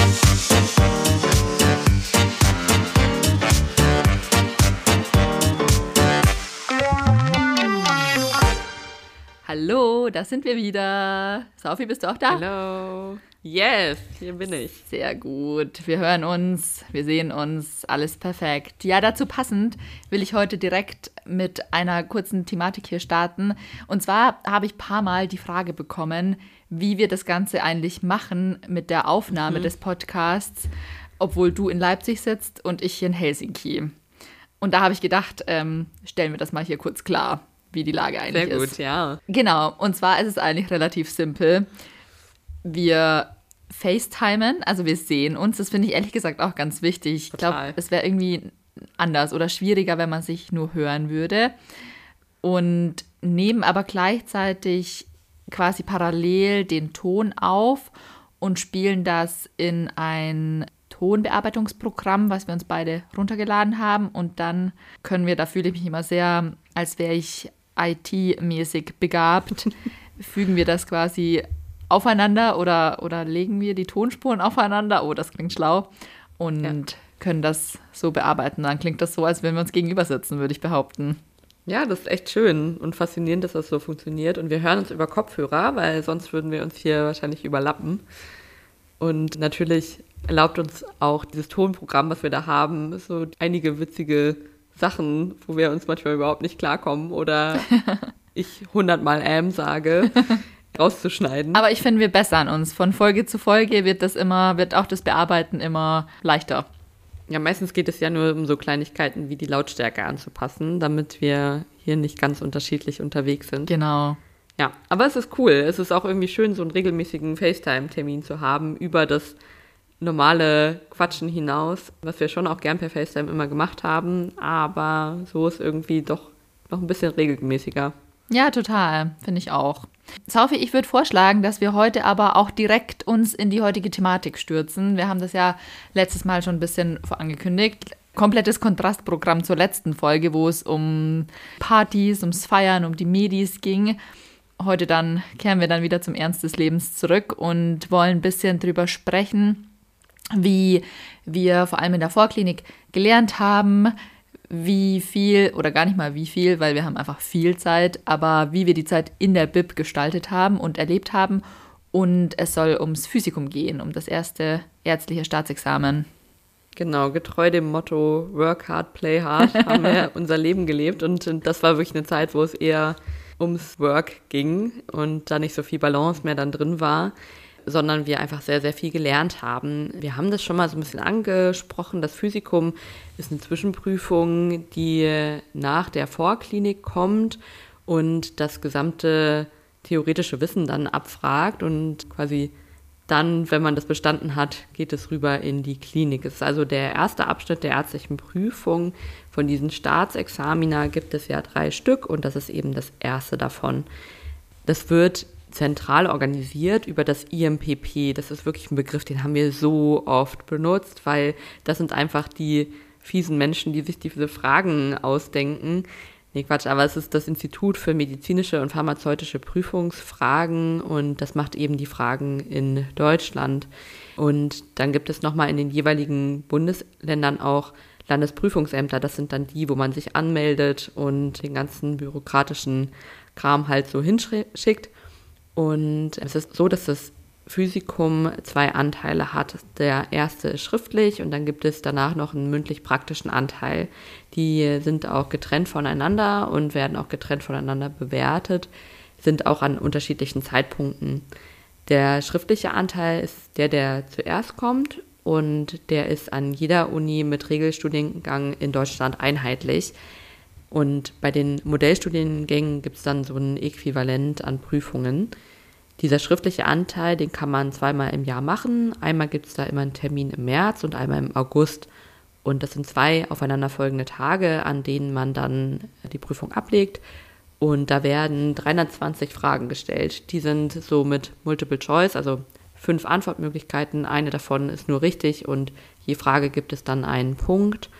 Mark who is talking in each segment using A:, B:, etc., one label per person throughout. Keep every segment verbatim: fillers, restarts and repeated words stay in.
A: Hallo, da sind wir wieder. Sophie, bist du auch da?
B: Hallo. Yes, hier bin ich.
A: Sehr gut. Wir hören uns, wir sehen uns, alles perfekt. Ja, dazu passend will ich heute direkt mit einer kurzen Thematik hier starten. Und zwar habe ich ein paar Mal die Frage bekommen, wie wir das Ganze eigentlich machen mit der Aufnahme mhm. des Podcasts, obwohl du in Leipzig sitzt und ich hier in Helsinki. Und da habe ich gedacht, ähm, stellen wir das mal hier kurz klar, wie die Lage eigentlich ist.
B: Sehr gut, ja.
A: Genau, und zwar ist es eigentlich relativ simpel. Wir FaceTimen, also wir sehen uns. Das finde ich ehrlich gesagt auch ganz wichtig. Ich glaube, es wäre irgendwie anders oder schwieriger, wenn man sich nur hören würde. Und nehmen aber gleichzeitig quasi parallel den Ton auf und spielen das in ein Tonbearbeitungsprogramm, was wir uns beide runtergeladen haben. Und dann können wir, da fühle ich mich immer sehr, als wäre ich I T-mäßig begabt, fügen wir das quasi aufeinander oder, oder legen wir die Tonspuren aufeinander. Oh, das klingt schlau. Und ja. können das so bearbeiten. Dann klingt das so, als wenn wir uns gegenüber sitzen, würde ich behaupten.
B: Ja, das ist echt schön und faszinierend, dass das so funktioniert. Und wir hören uns über Kopfhörer, weil sonst würden wir uns hier wahrscheinlich überlappen. Und natürlich erlaubt uns auch dieses Tonprogramm, was wir da haben, so einige witzige Sachen, wo wir uns manchmal überhaupt nicht klarkommen oder ich hundertmal ähm sage, rauszuschneiden.
A: Aber ich finde, wir bessern uns. Von Folge zu Folge wird das immer, wird auch das Bearbeiten immer leichter.
B: Ja, meistens geht es ja nur um so Kleinigkeiten wie die Lautstärke anzupassen, damit wir hier nicht ganz unterschiedlich unterwegs sind.
A: Genau.
B: Ja, aber es ist cool. Es ist auch irgendwie schön, so einen regelmäßigen FaceTime-Termin zu haben über das normale Quatschen hinaus, was wir schon auch gern per FaceTime immer gemacht haben, aber so ist irgendwie doch noch ein bisschen regelmäßiger.
A: Ja, total, finde ich auch. Sophie, ich würde vorschlagen, dass wir heute aber auch direkt uns in die heutige Thematik stürzen. Wir haben das ja letztes Mal schon ein bisschen vorangekündigt. Komplettes Kontrastprogramm zur letzten Folge, wo es um Partys, ums Feiern, um die Medis ging. Heute dann kehren wir dann wieder zum Ernst des Lebens zurück und wollen ein bisschen drüber sprechen, wie wir vor allem in der Vorklinik gelernt haben, wie viel, oder gar nicht mal wie viel, weil wir haben einfach viel Zeit, aber wie wir die Zeit in der B I B gestaltet haben und erlebt haben. Und es soll ums Physikum gehen, um das erste ärztliche Staatsexamen.
B: Genau, getreu dem Motto Work hard, play hard haben wir unser Leben gelebt. Und das war wirklich eine Zeit, wo es eher ums Work ging und da nicht so viel Balance mehr dann drin war, sondern wir einfach sehr, sehr viel gelernt haben. Wir haben das schon mal so ein bisschen angesprochen. Das Physikum ist eine Zwischenprüfung, die nach der Vorklinik kommt und das gesamte theoretische Wissen dann abfragt und quasi dann, wenn man das bestanden hat, geht es rüber in die Klinik. Es ist also der erste Abschnitt der ärztlichen Prüfung. Von diesen Staatsexamina gibt es ja drei Stück und das ist eben das erste davon. Das wird zentral organisiert über das I M P P. Das ist wirklich ein Begriff, den haben wir so oft benutzt, weil das sind einfach die fiesen Menschen, die sich diese Fragen ausdenken. Nee, Quatsch, aber es ist das Institut für medizinische und pharmazeutische Prüfungsfragen und das macht eben die Fragen in Deutschland. Und dann gibt es nochmal in den jeweiligen Bundesländern auch Landesprüfungsämter. Das sind dann die, wo man sich anmeldet und den ganzen bürokratischen Kram halt so hinschickt. Und es ist so, dass das Physikum zwei Anteile hat. Der erste ist schriftlich und dann gibt es danach noch einen mündlich-praktischen Anteil. Die sind auch getrennt voneinander und werden auch getrennt voneinander bewertet, sind auch an unterschiedlichen Zeitpunkten. Der schriftliche Anteil ist der, der zuerst kommt und der ist an jeder Uni mit Regelstudiengang in Deutschland einheitlich. Und bei den Modellstudiengängen gibt es dann so ein Äquivalent an Prüfungen. Dieser schriftliche Anteil, den kann man zweimal im Jahr machen. Einmal gibt es da immer einen Termin im März und einmal im August. Und das sind zwei aufeinanderfolgende Tage, an denen man dann die Prüfung ablegt. Und da werden dreihundertzwanzig Fragen gestellt. Die sind so mit Multiple Choice, also fünf Antwortmöglichkeiten. Eine davon ist nur richtig und je Frage gibt es dann einen Punkt.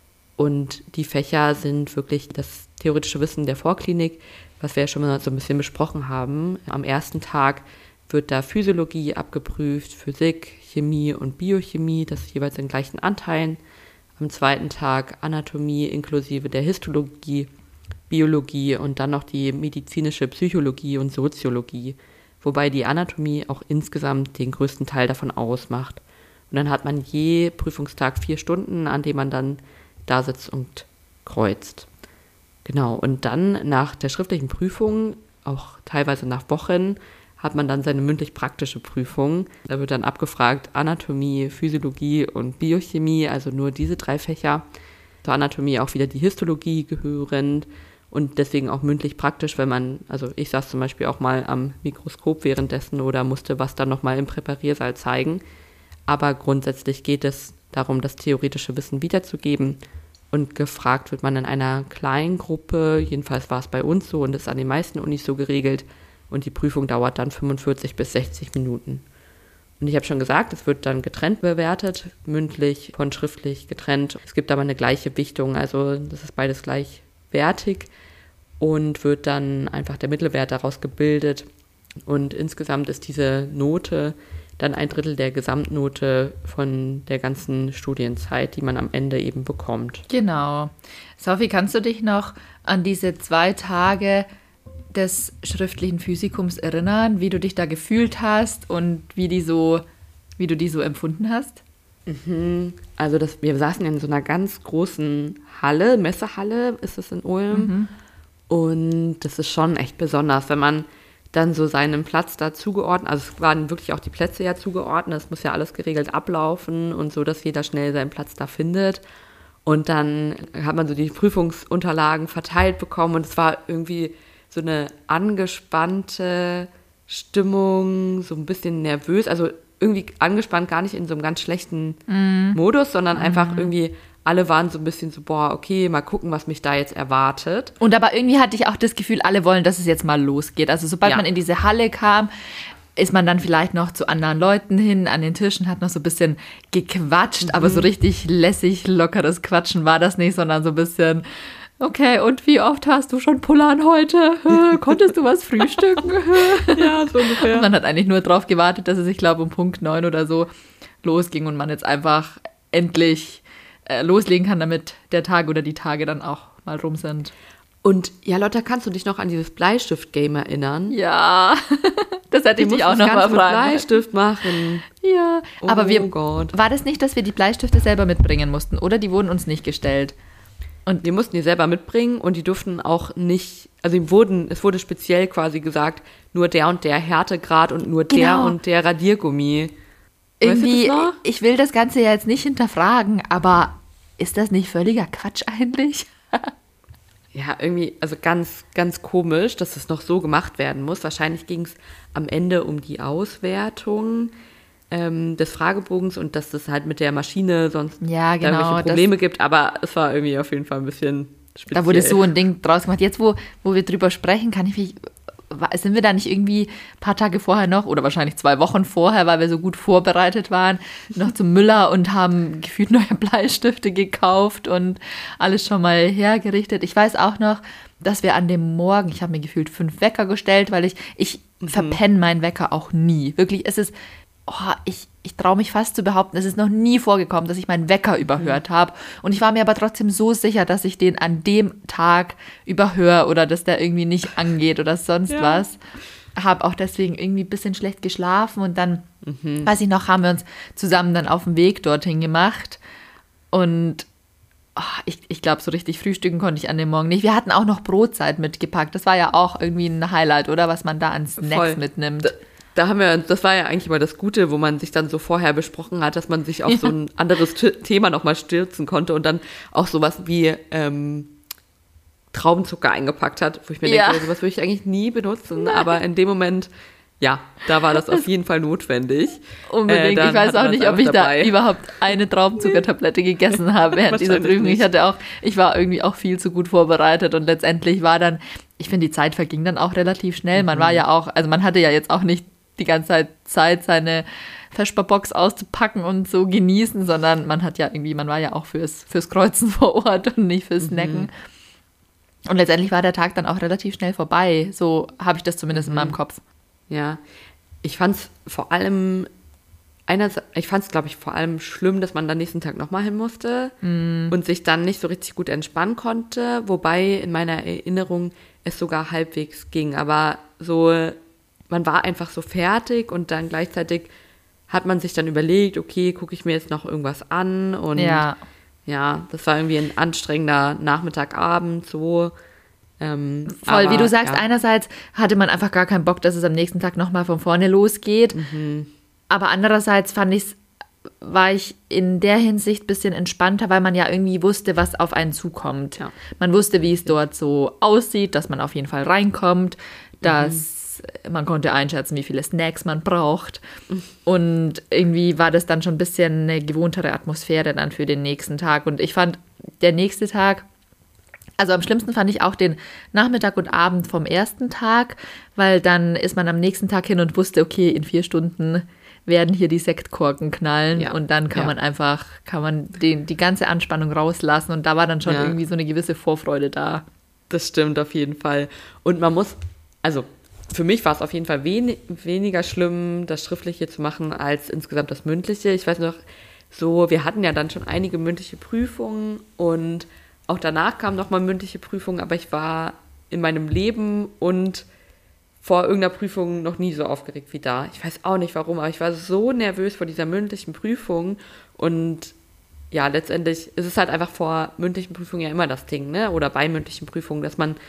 B: Und die Fächer sind wirklich das theoretische Wissen der Vorklinik, was wir ja schon mal so ein bisschen besprochen haben. Am ersten Tag wird da Physiologie abgeprüft, Physik, Chemie und Biochemie, das jeweils in gleichen Anteilen. Am zweiten Tag Anatomie inklusive der Histologie, Biologie und dann noch die medizinische Psychologie und Soziologie, wobei die Anatomie auch insgesamt den größten Teil davon ausmacht. Und dann hat man je Prüfungstag vier Stunden, an denen man dann da sitzt und kreuzt. Genau, und dann nach der schriftlichen Prüfung, auch teilweise nach Wochen, hat man dann seine mündlich-praktische Prüfung. Da wird dann abgefragt Anatomie, Physiologie und Biochemie, also nur diese drei Fächer. Zur Anatomie auch wieder die Histologie gehörend und deswegen auch mündlich-praktisch, wenn man, also ich saß zum Beispiel auch mal am Mikroskop währenddessen oder musste was dann nochmal im Präpariersaal zeigen. Aber grundsätzlich geht es darum, das theoretische Wissen wiederzugeben. Und gefragt wird man in einer kleinen Gruppe, jedenfalls war es bei uns so und ist an den meisten Unis so geregelt. Und die Prüfung dauert dann fünfundvierzig bis sechzig Minuten. Und ich habe schon gesagt, es wird dann getrennt bewertet, mündlich von schriftlich getrennt. Es gibt aber eine gleiche Wichtung, also das ist beides gleichwertig und wird dann einfach der Mittelwert daraus gebildet. Und insgesamt ist diese Note dann ein Drittel der Gesamtnote von der ganzen Studienzeit, die man am Ende eben bekommt.
A: Genau. Sophie, kannst du dich noch an diese zwei Tage des schriftlichen Physikums erinnern, wie du dich da gefühlt hast und wie die so, wie du die so empfunden hast?
B: Mhm. Also das, wir saßen in so einer ganz großen Halle, Messehalle ist es in Ulm. Mhm. Und das ist schon echt besonders, wenn man dann so seinen Platz da zugeordnet, also es waren wirklich auch die Plätze ja zugeordnet, es muss ja alles geregelt ablaufen und so, dass jeder schnell seinen Platz da findet. Und dann hat man so die Prüfungsunterlagen verteilt bekommen und es war irgendwie so eine angespannte Stimmung, so ein bisschen nervös, also irgendwie angespannt, gar nicht in so einem ganz schlechten mm. Modus, sondern mm. einfach irgendwie, alle waren so ein bisschen so, boah, okay, mal gucken, was mich da jetzt erwartet.
A: Und aber irgendwie hatte ich auch das Gefühl, alle wollen, dass es jetzt mal losgeht. Also sobald ja. man in diese Halle kam, ist man dann vielleicht noch zu anderen Leuten hin, an den Tischen, hat noch so ein bisschen gequatscht, mhm. aber so richtig lässig, lockeres Quatschen war das nicht, sondern so ein bisschen, okay, und wie oft hast du schon pullern heute? Konntest du was frühstücken?
B: Ja, so ungefähr.
A: Und man hat eigentlich nur drauf gewartet, dass es, ich glaube, um Punkt neun oder so losging und man jetzt einfach endlich äh, loslegen kann, damit der Tag oder die Tage dann auch mal rum sind.
B: Und ja, Lotta, kannst du dich noch an dieses Bleistift-Game erinnern?
A: Ja, das hätte ich dich auch noch mal fragen.
B: Bleistift machen.
A: Ja,
B: oh
A: aber wir,
B: Gott.
A: war das nicht, dass wir die Bleistifte selber mitbringen mussten, oder? Die wurden uns nicht gestellt.
B: Und wir mussten die selber mitbringen und die durften auch nicht, also die wurden, es wurde speziell quasi gesagt, nur der und der Härtegrad und nur genau. der und der Radiergummi.
A: Irgendwie, ich will das Ganze ja jetzt nicht hinterfragen, aber ist das nicht völliger Quatsch eigentlich?
B: Ja, irgendwie, also ganz, ganz komisch, dass das noch so gemacht werden muss. Wahrscheinlich ging es am Ende um die Auswertung ähm, des Fragebogens und dass das halt mit der Maschine sonst
A: ja, genau,
B: irgendwelche Probleme gibt. Aber es war irgendwie auf jeden Fall ein bisschen speziell.
A: Da wurde so ein Ding draus gemacht. Jetzt, wo, wo wir drüber sprechen, kann ich mich... Sind wir da nicht irgendwie ein paar Tage vorher noch oder wahrscheinlich zwei Wochen vorher, weil wir so gut vorbereitet waren, noch zum Müller und haben gefühlt neue Bleistifte gekauft und alles schon mal hergerichtet. Ich weiß auch noch, dass wir an dem Morgen, ich habe mir gefühlt fünf Wecker gestellt, weil ich, ich mhm. verpenne meinen Wecker auch nie. Wirklich, es ist, oh, ich, ich traue mich fast zu behaupten, es ist noch nie vorgekommen, dass ich meinen Wecker überhört mhm. habe. Und ich war mir aber trotzdem so sicher, dass ich den an dem Tag überhöre oder dass der irgendwie nicht angeht oder sonst ja. was. Habe auch deswegen irgendwie ein bisschen schlecht geschlafen und dann, mhm. weiß ich noch, haben wir uns zusammen dann auf dem Weg dorthin gemacht. Und oh, ich, ich glaube, so richtig frühstücken konnte ich an dem Morgen nicht. Wir hatten auch noch Brotzeit mitgepackt. Das war ja auch irgendwie ein Highlight, oder? Was man da an Snacks Voll. mitnimmt.
B: D- Da haben wir, das war ja eigentlich mal das Gute, wo man sich dann so vorher besprochen hat, dass man sich auf ja. so ein anderes T- Thema nochmal stürzen konnte und dann auch sowas wie ähm, Traubenzucker eingepackt hat, wo ich mir ja. denke, sowas würde ich eigentlich nie benutzen, Nein. aber in dem Moment, ja, da war das auf jeden Fall notwendig.
A: Unbedingt. Äh, ich weiß auch nicht, ob ich dabei. da überhaupt eine Traubenzuckertablette gegessen habe während dieser Prüfung. Ich hatte auch, ich war irgendwie auch viel zu gut vorbereitet und letztendlich war dann, ich finde, die Zeit verging dann auch relativ schnell. Man mhm. war ja auch, also man hatte ja jetzt auch nicht die ganze Zeit Zeit, seine Vesperbox auszupacken und so genießen, sondern man hat ja irgendwie, man war ja auch fürs, fürs Kreuzen vor Ort und nicht fürs Snacken. Mhm. Und letztendlich war der Tag dann auch relativ schnell vorbei. So habe ich das zumindest mhm. in meinem Kopf.
B: Ja, ich fand es vor allem, einerseits, ich fand es, glaube ich, vor allem schlimm, dass man dann nächsten Tag nochmal hin musste mm. und sich dann nicht so richtig gut entspannen konnte, wobei in meiner Erinnerung es sogar halbwegs ging, aber so, man war einfach so fertig und dann gleichzeitig hat man sich dann überlegt, okay, gucke ich mir jetzt noch irgendwas an und ja, ja das war irgendwie ein anstrengender Nachmittagabend so. Ähm,
A: Voll,
B: aber,
A: wie du sagst,
B: ja.
A: einerseits hatte man einfach gar keinen Bock, dass es am nächsten Tag nochmal von vorne losgeht, mhm. aber andererseits fand ich, war ich in der Hinsicht ein bisschen entspannter, weil man ja irgendwie wusste, was auf einen zukommt. Ja. Man wusste, wie es dort so aussieht, dass man auf jeden Fall reinkommt, dass mhm. man konnte einschätzen, wie viele Snacks man braucht mhm. und irgendwie war das dann schon ein bisschen eine gewohntere Atmosphäre dann für den nächsten Tag und ich fand, der nächste Tag, also am schlimmsten fand ich auch den Nachmittag und Abend vom ersten Tag, weil dann ist man am nächsten Tag hin und wusste, okay, in vier Stunden werden hier die Sektkorken knallen ja. und dann kann ja. man einfach, kann man den, die ganze Anspannung rauslassen und da war dann schon ja. irgendwie so eine gewisse Vorfreude da.
B: Das stimmt auf jeden Fall. Und man muss, also für mich war es auf jeden Fall wen, weniger schlimm, das Schriftliche zu machen, als insgesamt das Mündliche. Ich weiß noch, so, wir hatten ja dann schon einige mündliche Prüfungen und auch danach kamen nochmal mündliche Prüfungen, aber ich war in meinem Leben und vor irgendeiner Prüfung noch nie so aufgeregt wie da. Ich weiß auch nicht warum, aber ich war so nervös vor dieser mündlichen Prüfung und ja, letztendlich ist es halt einfach vor mündlichen Prüfungen ja immer das Ding, ne? Oder bei mündlichen Prüfungen, dass man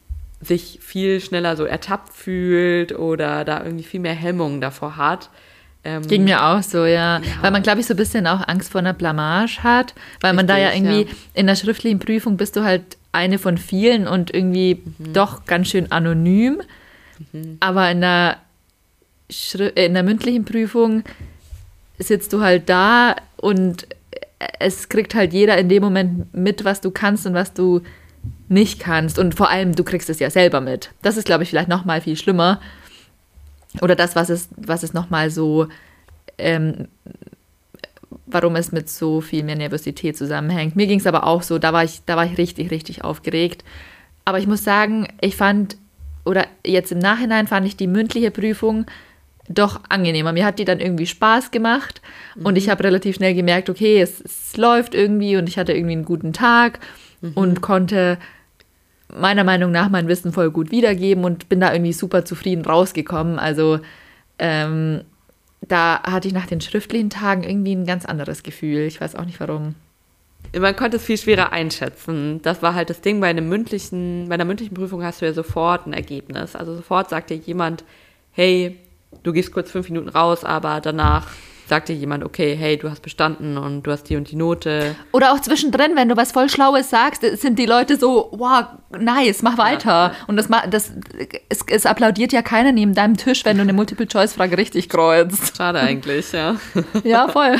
B: sich viel schneller so ertappt fühlt oder da irgendwie viel mehr Hemmungen davor hat.
A: Ähm, Ging mir auch so, ja. ja. Weil man, glaube ich, so ein bisschen auch Angst vor einer Blamage hat, weil Richtig, man da ja irgendwie ja. in der schriftlichen Prüfung bist du halt eine von vielen und irgendwie mhm. doch ganz schön anonym. Mhm. Aber in der, Schri- in der mündlichen Prüfung sitzt du halt da und es kriegt halt jeder in dem Moment mit, was du kannst und was du nicht kannst. Und vor allem, du kriegst es ja selber mit. Das ist, glaube ich, vielleicht noch mal viel schlimmer. Oder das, was es, was es nochmal so, ähm, warum es mit so viel mehr Nervosität zusammenhängt. Mir ging es aber auch so, da war ich, da war ich richtig, richtig aufgeregt. Aber ich muss sagen, ich fand, oder jetzt im Nachhinein fand ich die mündliche Prüfung doch angenehmer. Mir hat die dann irgendwie Spaß gemacht mhm. und ich habe relativ schnell gemerkt, okay, es, es läuft irgendwie und ich hatte irgendwie einen guten Tag mhm. und konnte meiner Meinung nach mein Wissen voll gut wiedergeben und bin da irgendwie super zufrieden rausgekommen. Also ähm, da hatte ich nach den schriftlichen Tagen irgendwie ein ganz anderes Gefühl. Ich weiß auch nicht, warum.
B: Man konnte es viel schwerer einschätzen. Das war halt das Ding, bei einem mündlichen, bei einer mündlichen Prüfung hast du ja sofort ein Ergebnis. Also sofort sagt dir jemand, hey, du gehst kurz fünf Minuten raus, aber danach sagt dir jemand, okay, hey, du hast bestanden und du hast die und die Note.
A: Oder auch zwischendrin, wenn du was voll Schlaues sagst, sind die Leute so, wow, nice, mach weiter. Ja, ja. Und das, das, es, es applaudiert ja keiner neben deinem Tisch, wenn du eine Multiple-Choice-Frage richtig kreuzt.
B: Schade eigentlich, ja.
A: Ja, voll.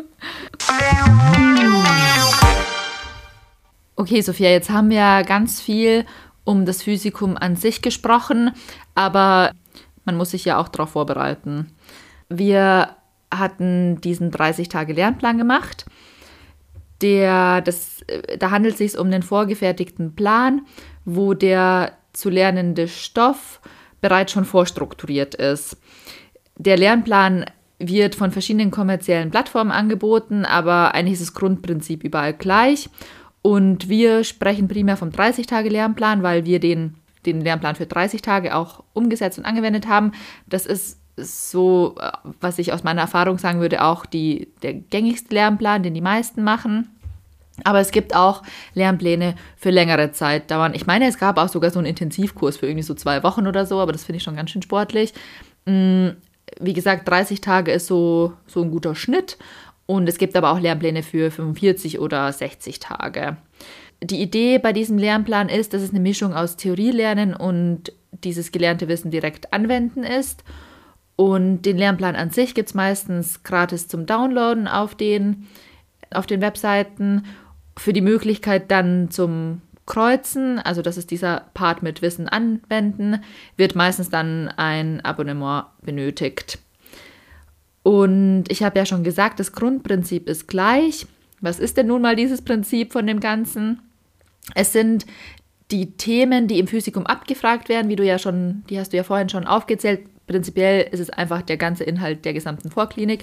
A: Okay, Sophia, jetzt haben wir ganz viel um das Physikum an sich gesprochen, aber man muss sich ja auch darauf vorbereiten. Wir hatten diesen dreißig-Tage-Lernplan gemacht. Der, das, da handelt es sich um einen vorgefertigten Plan, wo der zu lernende Stoff bereits schon vorstrukturiert ist. Der Lernplan wird von verschiedenen kommerziellen Plattformen angeboten, aber eigentlich ist das Grundprinzip überall gleich. Und wir sprechen primär vom dreißig-Tage-Lernplan, weil wir den, den Lernplan für dreißig Tage auch umgesetzt und angewendet haben. Das ist so, was ich aus meiner Erfahrung sagen würde, auch die, der gängigste Lernplan, den die meisten machen. Aber es gibt auch Lernpläne für längere Zeit dauern. Ich meine, es gab auch sogar so einen Intensivkurs für irgendwie so zwei Wochen oder so, aber das finde ich schon ganz schön sportlich. Wie gesagt, dreißig Tage ist so, so ein guter Schnitt. Und es gibt aber auch Lernpläne für fünfundvierzig oder sechzig Tage. Die Idee bei diesem Lernplan ist, dass es eine Mischung aus Theorielernen und dieses gelernte Wissen direkt anwenden ist. Und den Lernplan an sich gibt es meistens gratis zum Downloaden auf den, auf den Webseiten. Für die Möglichkeit dann zum Kreuzen, also das ist dieser Part mit Wissen anwenden, wird meistens dann ein Abonnement benötigt. Und ich habe ja schon gesagt, das Grundprinzip ist gleich. Was ist denn nun mal dieses Prinzip von dem Ganzen? Es sind die Themen, die im Physikum abgefragt werden, wie du ja schon, die hast du ja vorhin schon aufgezählt, prinzipiell ist es einfach der ganze Inhalt der gesamten Vorklinik.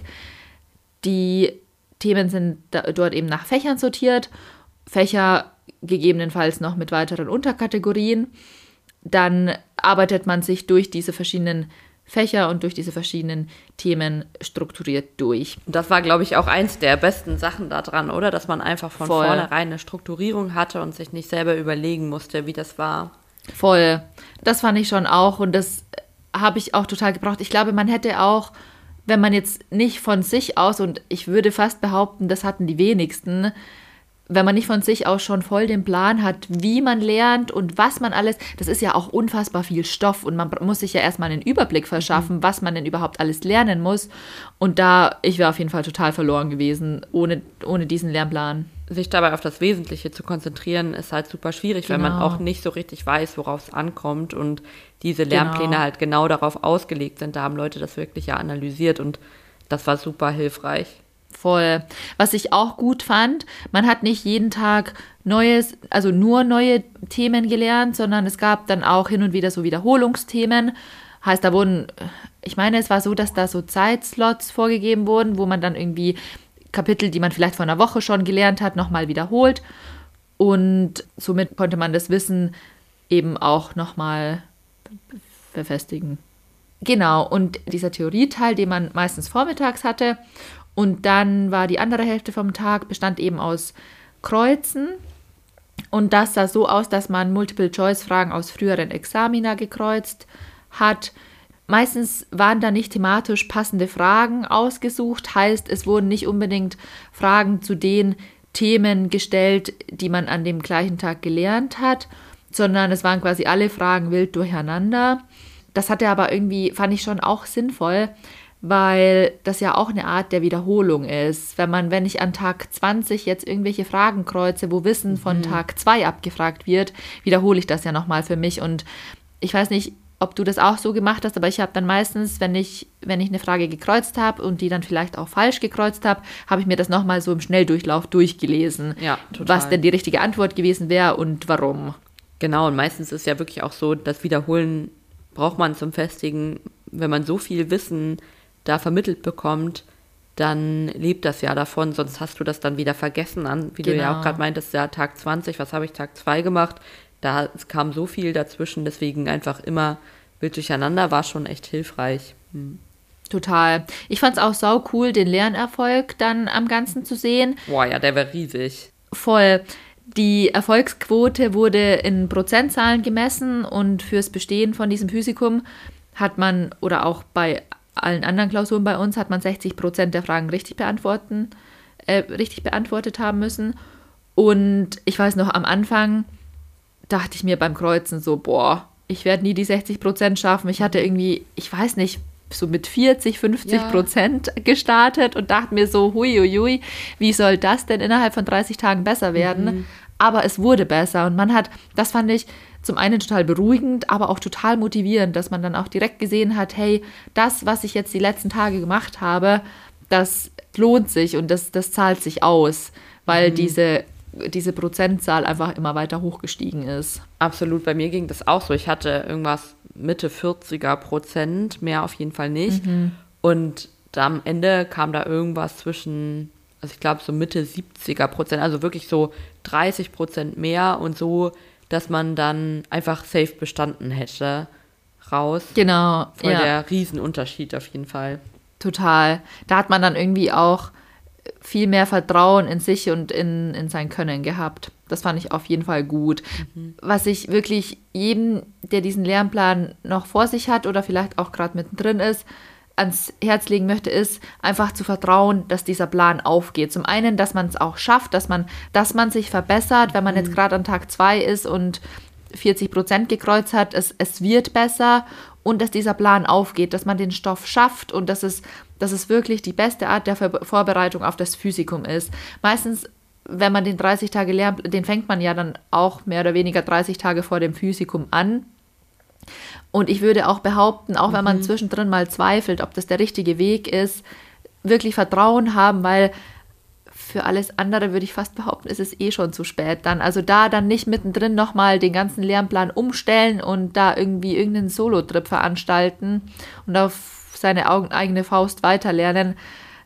A: Die Themen sind da, dort eben nach Fächern sortiert. Fächer gegebenenfalls noch mit weiteren Unterkategorien. Dann arbeitet man sich durch diese verschiedenen Fächer und durch diese verschiedenen Themen strukturiert durch.
B: Das war, glaube ich, auch eins der besten Sachen daran, oder? Dass man einfach von
A: Voll.
B: vornherein eine Strukturierung hatte und sich nicht selber überlegen musste, wie das war.
A: Voll. Das fand ich schon auch und das habe ich auch total gebraucht. Ich glaube, man hätte auch, wenn man jetzt nicht von sich aus, und ich würde fast behaupten, das hatten die wenigsten, wenn man nicht von sich aus schon voll den Plan hat, wie man lernt und was man alles, das ist ja auch unfassbar viel Stoff und man muss sich ja erstmal einen Überblick verschaffen, mhm. was man denn überhaupt alles lernen muss. Und da, ich wäre auf jeden Fall total verloren gewesen, ohne, ohne diesen Lernplan.
B: Sich dabei auf das Wesentliche zu konzentrieren, ist halt super schwierig, genau. weil man auch nicht so richtig weiß, worauf es ankommt und diese Lernpläne genau. halt genau darauf ausgelegt sind. Da haben Leute das wirklich ja analysiert und das war super hilfreich.
A: Voll. Was ich auch gut fand, man hat nicht jeden Tag neues, also nur neue Themen gelernt, sondern es gab dann auch hin und wieder so Wiederholungsthemen. Heißt, da wurden, ich meine, es war so, dass da so Zeitslots vorgegeben wurden, wo man dann irgendwie Kapitel, die man vielleicht vor einer Woche schon gelernt hat, nochmal wiederholt. Und somit konnte man das Wissen eben auch nochmal verfestigen. Genau, und dieser Theorieteil, den man meistens vormittags hatte, und dann war die andere Hälfte vom Tag, bestand eben aus Kreuzen. Und das sah so aus, dass man Multiple-Choice-Fragen aus früheren Examina gekreuzt hat. Meistens waren da nicht thematisch passende Fragen ausgesucht. Heißt, es wurden nicht unbedingt Fragen zu den Themen gestellt, die man an dem gleichen Tag gelernt hat, sondern es waren quasi alle Fragen wild durcheinander. Das hatte aber irgendwie, fand ich schon auch sinnvoll, weil das ja auch eine Art der Wiederholung ist. Wenn man, wenn ich an Tag zwanzig jetzt irgendwelche Fragen kreuze, wo Wissen von mhm. Tag zwei abgefragt wird, wiederhole ich das ja nochmal für mich. Und ich weiß nicht, ob du das auch so gemacht hast, aber ich habe dann meistens, wenn ich, wenn ich eine Frage gekreuzt habe und die dann vielleicht auch falsch gekreuzt habe, habe ich mir das nochmal so im Schnelldurchlauf durchgelesen,
B: ja, total.
A: Was denn die richtige Antwort gewesen wäre und warum.
B: Genau, und meistens ist ja wirklich auch so, das Wiederholen braucht man zum Festigen, wenn man so viel Wissen da vermittelt bekommt, dann lebt das ja davon, sonst hast du das dann wieder vergessen an, wie genau. du ja auch gerade meintest, ja, Tag zwanzig, was habe ich Tag zwei gemacht? Da kam so viel dazwischen, deswegen einfach immer wild durcheinander, war schon echt hilfreich. Hm.
A: Total. Ich fand es auch sau cool, den Lernerfolg dann am Ganzen zu sehen.
B: Boah, ja, der war riesig.
A: Voll. Die Erfolgsquote wurde in Prozentzahlen gemessen und fürs Bestehen von diesem Physikum hat man, oder auch bei allen anderen Klausuren bei uns, hat man sechzig Prozent der Fragen richtig beantworten, äh, richtig beantwortet haben müssen. Und ich weiß noch, am Anfang dachte ich mir beim Kreuzen so, boah, ich werde nie die sechzig Prozent schaffen. Ich hatte irgendwie, ich weiß nicht, so mit vierzig, fünfzig Prozent ja. gestartet und dachte mir so, hui, hui, hui, wie soll das denn innerhalb von dreißig Tagen besser werden? Mhm. Aber es wurde besser und man hat, das fand ich zum einen total beruhigend, aber auch total motivierend, dass man dann auch direkt gesehen hat, hey, das, was ich jetzt die letzten Tage gemacht habe, das lohnt sich und das, das zahlt sich aus, weil mhm. diese, diese Prozentzahl einfach immer weiter hochgestiegen ist.
B: Absolut, bei mir ging das auch so. Ich hatte irgendwas Mitte vierziger Prozent, mehr auf jeden Fall nicht. Mhm. Und da am Ende kam da irgendwas zwischen, also ich glaube so Mitte siebziger Prozent, also wirklich so dreißig Prozent mehr und so, dass man dann einfach safe bestanden hätte, raus.
A: Genau.
B: Voll
A: ja.
B: der Riesenunterschied auf jeden Fall.
A: Total. Da hat man dann irgendwie auch viel mehr Vertrauen in sich und in, in sein Können gehabt. Das fand ich auf jeden Fall gut. Mhm. Was ich wirklich jedem, der diesen Lernplan noch vor sich hat oder vielleicht auch gerade mittendrin ist, ans Herz legen möchte, ist einfach zu vertrauen, dass dieser Plan aufgeht. Zum einen, dass man es auch schafft, dass man, dass man sich verbessert, wenn man jetzt gerade an Tag zwei ist und vierzig Prozent gekreuzt hat, es, es wird besser und dass dieser Plan aufgeht, dass man den Stoff schafft und dass es, dass es wirklich die beste Art der Ver- Vorbereitung auf das Physikum ist. Meistens, wenn man den dreißig Tage Lernplan, den fängt man ja dann auch mehr oder weniger dreißig Tage vor dem Physikum an. Und ich würde auch behaupten, auch wenn man mhm. zwischendrin mal zweifelt, ob das der richtige Weg ist, wirklich Vertrauen haben, weil für alles andere würde ich fast behaupten, ist es eh schon zu spät dann. Also da dann nicht mittendrin nochmal den ganzen Lernplan umstellen und da irgendwie irgendeinen Solo-Trip veranstalten und auf seine eigene Faust weiterlernen.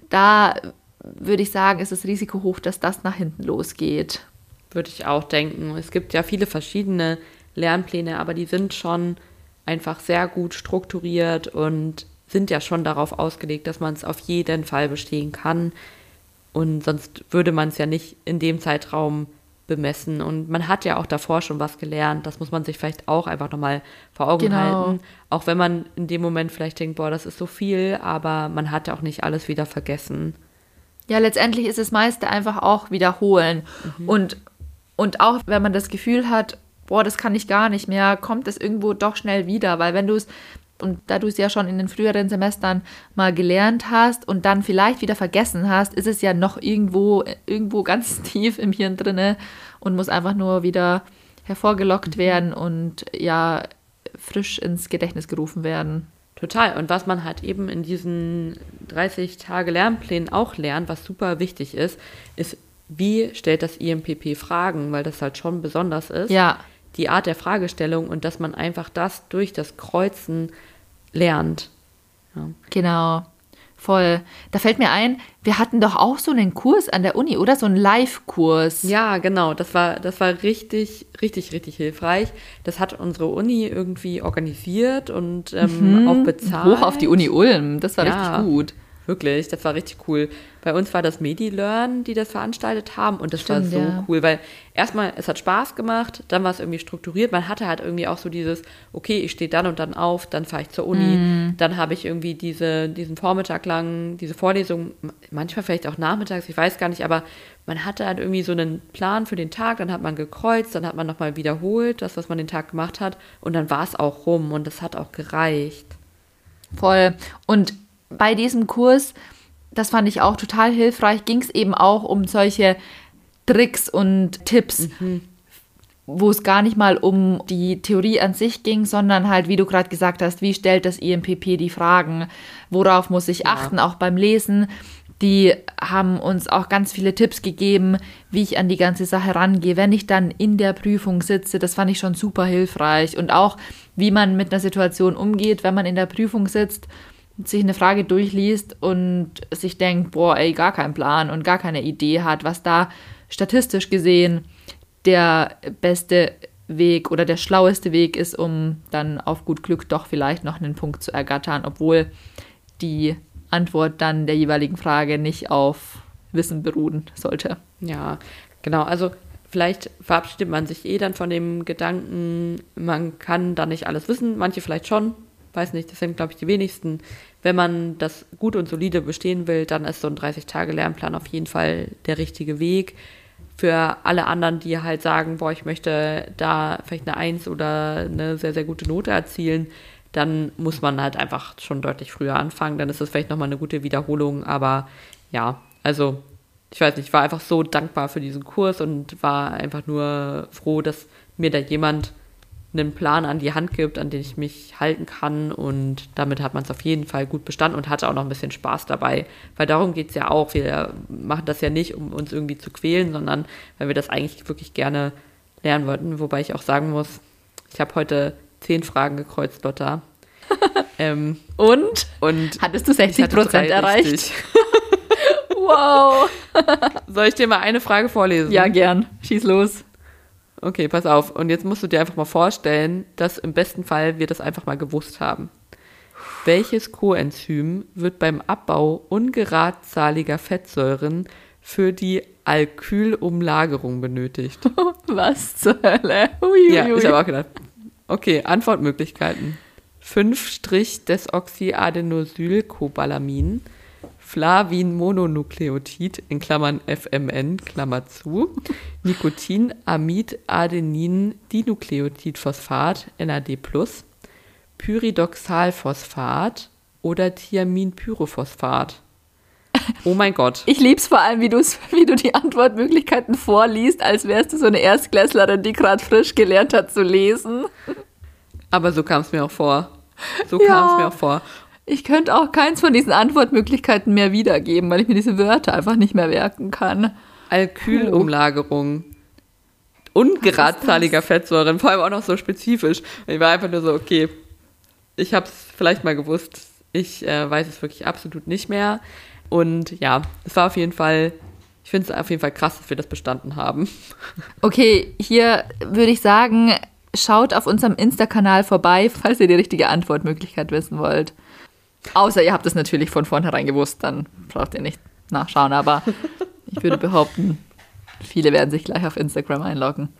A: Da würde ich sagen, ist das Risiko hoch, dass das nach hinten losgeht.
B: Würde ich auch denken. Es gibt ja viele verschiedene Lernpläne, aber die sind schon einfach sehr gut strukturiert und sind ja schon darauf ausgelegt, dass man es auf jeden Fall bestehen kann. Und sonst würde man es ja nicht in dem Zeitraum bemessen. Und man hat ja auch davor schon was gelernt. Das muss man sich vielleicht auch einfach nochmal vor Augen
A: genau.
B: halten. Auch wenn man in dem Moment vielleicht denkt, boah, das ist so viel, aber man hat ja auch nicht alles wieder vergessen.
A: Ja, letztendlich ist das meiste einfach auch wiederholen. Mhm. Und, und auch wenn man das Gefühl hat, boah, das kann ich gar nicht mehr, kommt es irgendwo doch schnell wieder. Weil wenn du es, und da du es ja schon in den früheren Semestern mal gelernt hast und dann vielleicht wieder vergessen hast, ist es ja noch irgendwo, irgendwo ganz tief im Hirn drinne und muss einfach nur wieder hervorgelockt mhm. werden und ja frisch ins Gedächtnis gerufen werden.
B: Total. Und was man halt eben in diesen dreißig Tage Lernplänen auch lernt, was super wichtig ist, ist, wie stellt das I M P P Fragen, weil das halt schon besonders ist.
A: Ja.
B: Die Art der Fragestellung und dass man einfach das durch das Kreuzen lernt. Ja.
A: Genau, voll. Da fällt mir ein, wir hatten doch auch so einen Kurs an der Uni, oder? So einen Live-Kurs.
B: Ja, genau. Das war, das war richtig, richtig, richtig hilfreich. Das hat unsere Uni irgendwie organisiert und ähm,
A: mhm.
B: auch bezahlt.
A: Hoch auf die Uni Ulm. Das war
B: ja,
A: richtig gut.
B: Wirklich, das war richtig cool. Bei uns war das MediLearn, die das veranstaltet haben und das
A: Stimmt,
B: war so
A: ja.
B: cool, weil erstmal, es hat Spaß gemacht, dann war es irgendwie strukturiert, man hatte halt irgendwie auch so dieses, okay, ich stehe dann und dann auf, dann fahre ich zur Uni, mm. dann habe ich irgendwie diese, diesen Vormittag lang, diese Vorlesung, manchmal vielleicht auch nachmittags, ich weiß gar nicht, aber man hatte halt irgendwie so einen Plan für den Tag, dann hat man gekreuzt, dann hat man nochmal wiederholt, das, was man den Tag gemacht hat und dann war es auch rum und das hat auch gereicht.
A: Voll. Und bei diesem Kurs, das fand ich auch total hilfreich, ging es eben auch um solche Tricks und Tipps, mhm. wo es gar nicht mal um die Theorie an sich ging, sondern halt, wie du gerade gesagt hast, wie stellt das I M P P die Fragen, worauf muss ich ja. achten, auch beim Lesen. Die haben uns auch ganz viele Tipps gegeben, wie ich an die ganze Sache rangehe, wenn ich dann in der Prüfung sitze. Das fand ich schon super hilfreich. Und auch, wie man mit einer Situation umgeht, wenn man in der Prüfung sitzt, sich eine Frage durchliest und sich denkt, boah, ey, gar keinen Plan und gar keine Idee hat, was da statistisch gesehen der beste Weg oder der schlaueste Weg ist, um dann auf gut Glück doch vielleicht noch einen Punkt zu ergattern, obwohl die Antwort dann der jeweiligen Frage nicht auf Wissen beruhen sollte.
B: Ja, genau, also vielleicht verabschiedet man sich eh dann von dem Gedanken, man kann da nicht alles wissen, manche vielleicht schon, weiß nicht, das sind, glaube ich, die wenigsten. Wenn man das gut und solide bestehen will, dann ist so ein dreißig Tage Lernplan auf jeden Fall der richtige Weg. Für alle anderen, die halt sagen, boah, ich möchte da vielleicht eine Eins oder eine sehr, sehr gute Note erzielen, dann muss man halt einfach schon deutlich früher anfangen. Dann ist das vielleicht nochmal eine gute Wiederholung. Aber ja, also ich weiß nicht, ich war einfach so dankbar für diesen Kurs und war einfach nur froh, dass mir da jemand einen Plan an die Hand gibt, an den ich mich halten kann und damit hat man es auf jeden Fall gut bestanden und hatte auch noch ein bisschen Spaß dabei, weil darum geht es ja auch, wir machen das ja nicht, um uns irgendwie zu quälen, sondern weil wir das eigentlich wirklich gerne lernen wollten, wobei ich auch sagen muss, ich habe heute zehn Fragen gekreuzt, Lotta. ähm,
A: und?
B: und?
A: Hattest du sechzig Prozent erreicht? Wow!
B: Soll ich dir mal eine Frage vorlesen?
A: Ja, gern. Schieß los.
B: Okay, pass auf. Und jetzt musst du dir einfach mal vorstellen, dass im besten Fall wir das einfach mal gewusst haben. Welches Coenzym wird beim Abbau ungeradzahliger Fettsäuren für die Alkylumlagerung benötigt?
A: Was zur Hölle? Ui,
B: ja,
A: ui, ui.
B: ich habe auch gedacht. Okay, Antwortmöglichkeiten. fünf-Desoxyadenosylcobalamin, Flavin-Mononukleotid, in Klammern F M N, Klammer zu, Nikotin-Amid-Adenin-Dinukleotidphosphat, N A D plus, Pyridoxalphosphat oder Thiaminpyrophosphat. Oh mein Gott.
A: Ich lieb's vor allem, wie, du's, wie du die Antwortmöglichkeiten vorliest, als wärst du so eine Erstklässlerin, die gerade frisch gelernt hat zu lesen.
B: Aber so kam es mir auch vor. So
A: ja.
B: kam es mir auch vor.
A: Ich könnte auch keins von diesen Antwortmöglichkeiten mehr wiedergeben, weil ich mir diese Wörter einfach nicht mehr merken kann.
B: Alkylumlagerung. Ungeradzahliger Fettsäuren, vor allem auch noch so spezifisch. Und ich war einfach nur so, okay, ich habe es vielleicht mal gewusst, ich äh, weiß es wirklich absolut nicht mehr. Und ja, es war auf jeden Fall, ich finde es auf jeden Fall krass, dass wir das bestanden haben.
A: Okay, hier würde ich sagen, schaut auf unserem Insta-Kanal vorbei, falls ihr die richtige Antwortmöglichkeit wissen wollt. Außer ihr habt es natürlich von vornherein gewusst, dann braucht ihr nicht nachschauen. Aber ich würde behaupten, viele werden sich gleich auf Instagram einloggen.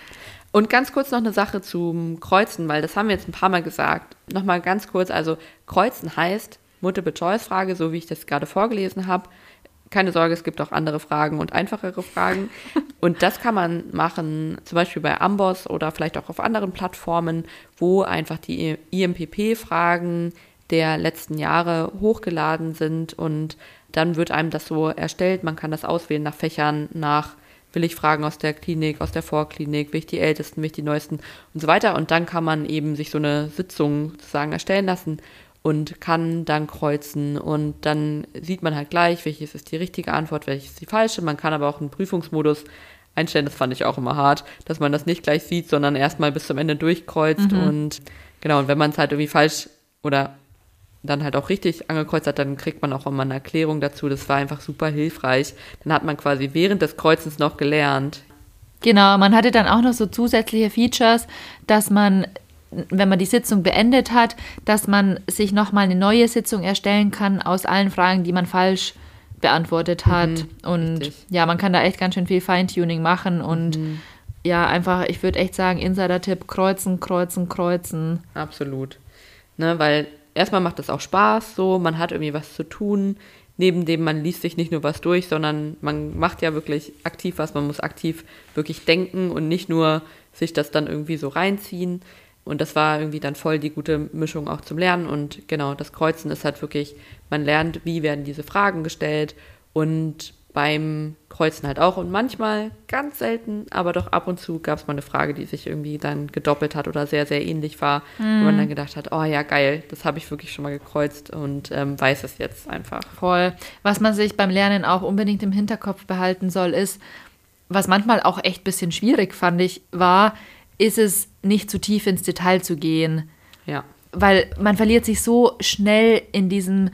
B: Und ganz kurz noch eine Sache zum Kreuzen, weil das haben wir jetzt ein paar Mal gesagt. Nochmal ganz kurz, also Kreuzen heißt Multiple-Choice-Frage, so wie ich das gerade vorgelesen habe. Keine Sorge, es gibt auch andere Fragen und einfachere Fragen. Und das kann man machen, zum Beispiel bei Amboss oder vielleicht auch auf anderen Plattformen, wo einfach die I M P P-Fragen der letzten Jahre hochgeladen sind und dann wird einem das so erstellt. Man kann das auswählen nach Fächern, nach will ich Fragen aus der Klinik, aus der Vorklinik, will ich die Ältesten, will ich die Neuesten und so weiter. Und dann kann man eben sich so eine Sitzung sozusagen erstellen lassen und kann dann kreuzen und dann sieht man halt gleich, welches ist die richtige Antwort, welches ist die falsche. Man kann aber auch einen Prüfungsmodus einstellen, das fand ich auch immer hart, dass man das nicht gleich sieht, sondern erstmal bis zum Ende durchkreuzt. Mhm. Und genau, und wenn man es halt irgendwie falsch oder dann halt auch richtig angekreuzt hat, dann kriegt man auch immer eine Erklärung dazu. Das war einfach super hilfreich. Dann hat man quasi während des Kreuzens noch gelernt.
A: Genau, man hatte dann auch noch so zusätzliche Features, dass man, wenn man die Sitzung beendet hat, dass man sich nochmal eine neue Sitzung erstellen kann aus allen Fragen, die man falsch beantwortet hat. Mhm, und richtig. Ja, man kann da echt ganz schön viel Feintuning machen und mhm. ja, einfach, ich würde echt sagen, Insider-Tipp, kreuzen, kreuzen, kreuzen.
B: Absolut. Ne, weil erstmal macht das auch Spaß, so, man hat irgendwie was zu tun, neben dem man liest sich nicht nur was durch, sondern man macht ja wirklich aktiv was, man muss aktiv wirklich denken und nicht nur sich das dann irgendwie so reinziehen. Und das war irgendwie dann voll die gute Mischung auch zum Lernen. Und genau, das Kreuzen ist halt wirklich, man lernt, wie werden diese Fragen gestellt und beim Kreuzen halt auch. Und manchmal, ganz selten, aber doch ab und zu gab es mal eine Frage, die sich irgendwie dann gedoppelt hat oder sehr, sehr ähnlich war. Mm. Wo man dann gedacht hat, oh ja, geil, das habe ich wirklich schon mal gekreuzt und ähm, weiß es jetzt einfach.
A: Voll. Was man sich beim Lernen auch unbedingt im Hinterkopf behalten soll, ist, was manchmal auch echt ein bisschen schwierig, fand ich, war, ist es nicht zu tief ins Detail zu gehen.
B: Ja.
A: Weil man verliert sich so schnell in diesem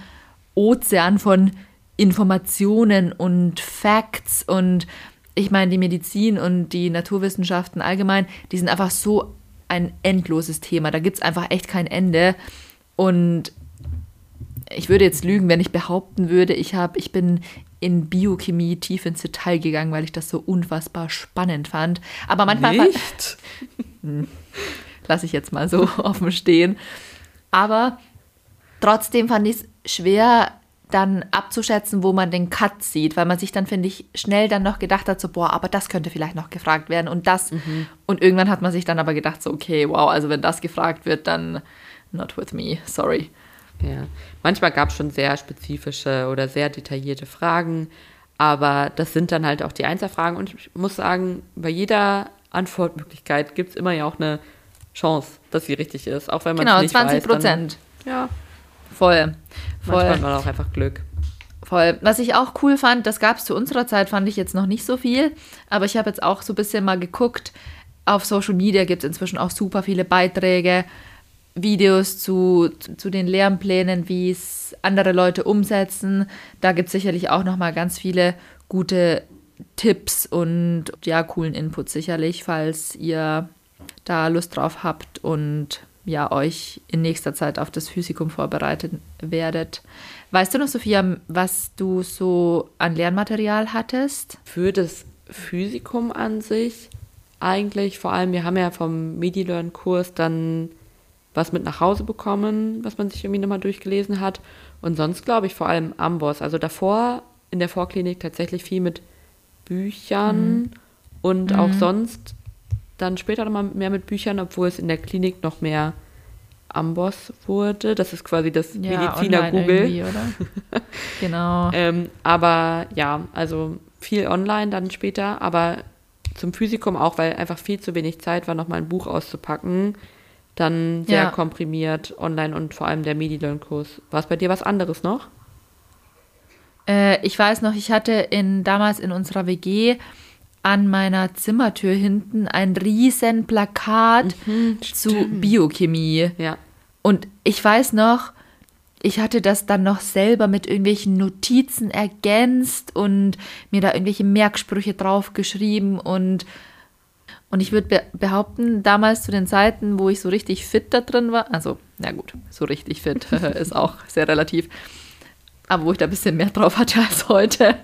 A: Ozean von Informationen und Facts und ich meine, die Medizin und die Naturwissenschaften allgemein, die sind einfach so ein endloses Thema. Da gibt es einfach echt kein Ende. Und ich würde jetzt lügen, wenn ich behaupten würde, ich, hab, ich bin in Biochemie tief ins Detail gegangen, weil ich das so unfassbar spannend fand. Aber manchmal...
B: Nicht?
A: Lasse ich jetzt mal so offen stehen. Aber trotzdem fand ich es schwer, dann abzuschätzen, wo man den Cut sieht, weil man sich dann, finde ich, schnell dann noch gedacht hat, so, boah, aber das könnte vielleicht noch gefragt werden und das. Mhm. Und irgendwann hat man sich dann aber gedacht, so, okay, wow, also wenn das gefragt wird, dann not with me, sorry.
B: Ja, manchmal gab es schon sehr spezifische oder sehr detaillierte Fragen, aber das sind dann halt auch die Einzelfragen und ich muss sagen, bei jeder Antwortmöglichkeit gibt es immer ja auch eine Chance, dass sie richtig ist, auch wenn man es nicht weiß. Genau, zwanzig Prozent.
A: Ja, voll. voll.
B: Manchmal hat man auch einfach Glück.
A: Voll. Was ich auch cool fand, das gab es zu unserer Zeit, fand ich jetzt noch nicht so viel, aber ich habe jetzt auch so ein bisschen mal geguckt, auf Social Media gibt es inzwischen auch super viele Beiträge, Videos zu, zu den Lernplänen, wie es andere Leute umsetzen. Da gibt es sicherlich auch noch mal ganz viele gute Tipps und ja, coolen Inputs sicherlich, falls ihr da Lust drauf habt und ja, euch in nächster Zeit auf das Physikum vorbereitet werdet. Weißt du noch, Sophia, was du so an Lernmaterial hattest?
B: Für das Physikum an sich eigentlich, vor allem, wir haben ja vom MediLearn-Kurs dann was mit nach Hause bekommen, was man sich irgendwie nochmal durchgelesen hat. Und sonst glaube ich vor allem Amboss. Also davor in der Vorklinik tatsächlich viel mit Büchern mhm. und mhm. auch sonst dann später nochmal mehr mit Büchern, obwohl es in der Klinik noch mehr Amboss wurde. Das ist quasi das ja, Mediziner-Google.
A: Oder? Genau.
B: ähm, aber ja, also viel online dann später, aber zum Physikum auch, weil einfach viel zu wenig Zeit war, nochmal ein Buch auszupacken. dann sehr
A: Ja.
B: komprimiert online und vor allem der Medi-Learn-Kurs. War es bei dir was anderes noch?
A: Äh, ich weiß noch, ich hatte in, damals in unserer W G an meiner Zimmertür hinten ein riesen Plakat
B: Mhm,
A: zu
B: stimmt.
A: Biochemie.
B: Ja.
A: Und ich weiß noch, ich hatte das dann noch selber mit irgendwelchen Notizen ergänzt und mir da irgendwelche Merksprüche draufgeschrieben. Und, und ich würde be behaupten, damals zu den Zeiten, wo ich so richtig fit da drin war, also, na gut, so richtig fit ist auch sehr relativ, aber wo ich da ein bisschen mehr drauf hatte als heute.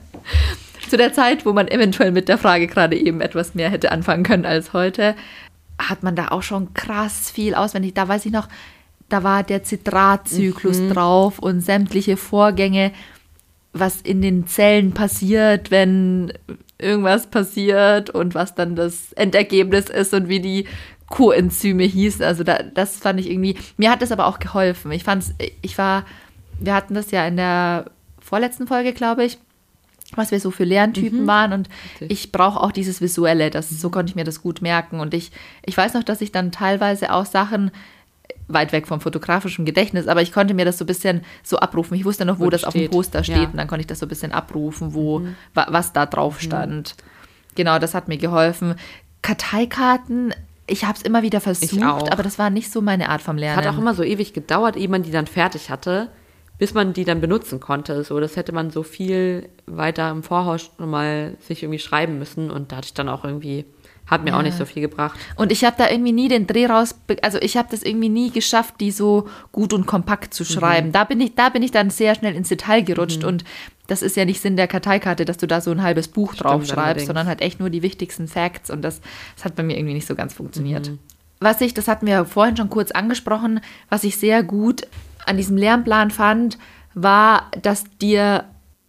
A: Zu der Zeit, wo man eventuell mit der Frage gerade eben etwas mehr hätte anfangen können als heute, hat man da auch schon krass viel auswendig. Da weiß ich noch, da war der Zitratzyklus mhm. drauf und sämtliche Vorgänge, was in den Zellen passiert, wenn irgendwas passiert und was dann das Endergebnis ist und wie die Coenzyme hießen. Also da, das fand ich irgendwie, mir hat das aber auch geholfen. Ich fand's, ich war, wir hatten das ja in der vorletzten Folge, glaube ich, was wir so für Lerntypen mhm. waren und Richtig. Ich brauche auch dieses Visuelle, das, so konnte ich mir das gut merken und ich, ich weiß noch, dass ich dann teilweise auch Sachen weit weg vom fotografischen Gedächtnis, aber ich konnte mir das so ein bisschen so abrufen. Ich wusste noch, wo, wo das steht. Auf dem Poster steht ja. und dann konnte ich das so ein bisschen abrufen, wo mhm. wa, was da drauf stand. Mhm. Genau, das hat mir geholfen. Karteikarten, ich habe es immer wieder versucht, aber das war nicht so meine Art vom Lernen.
B: Hat auch immer so ewig gedauert, ehe man die dann fertig hatte, bis man die dann benutzen konnte. So, das hätte man so viel weiter im Voraus schon mal sich irgendwie schreiben müssen und da hatte ich dann auch irgendwie Hat mir ja. auch nicht so viel gebracht.
A: Und ich habe da irgendwie nie den Dreh raus, also ich habe das irgendwie nie geschafft, die so gut und kompakt zu schreiben. Mhm. Da bin ich, da bin ich dann sehr schnell ins Detail gerutscht mhm. und das ist ja nicht Sinn der Karteikarte, dass du da so ein halbes Buch Stimmt, drauf schreibst, sondern halt echt nur die wichtigsten Facts und das, das hat bei mir irgendwie nicht so ganz funktioniert. Mhm. Was ich, das hatten wir vorhin schon kurz angesprochen, was ich sehr gut an diesem Lernplan fand, war, dass dir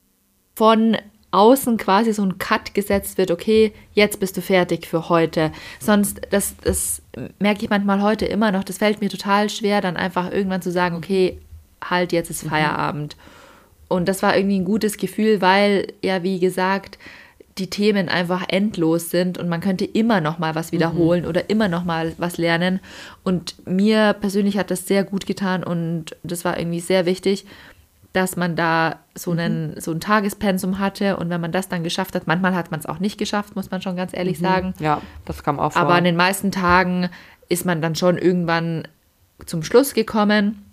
A: von außen quasi so ein Cut gesetzt wird, okay, jetzt bist du fertig für heute. Sonst, das, das merke ich manchmal heute immer noch, das fällt mir total schwer, dann einfach irgendwann zu sagen, okay, halt, jetzt ist Feierabend. Mhm. Und das war irgendwie ein gutes Gefühl, weil ja, wie gesagt, die Themen einfach endlos sind und man könnte immer noch mal was wiederholen mhm. oder immer noch mal was lernen. Und mir persönlich hat das sehr gut getan und das war irgendwie sehr wichtig, dass man da so einen mhm. so ein Tagespensum hatte und wenn man das dann geschafft hat, manchmal hat man es auch nicht geschafft, muss man schon ganz ehrlich mhm. sagen.
B: Ja, das kam auch vor.
A: Aber an den meisten Tagen ist man dann schon irgendwann zum Schluss gekommen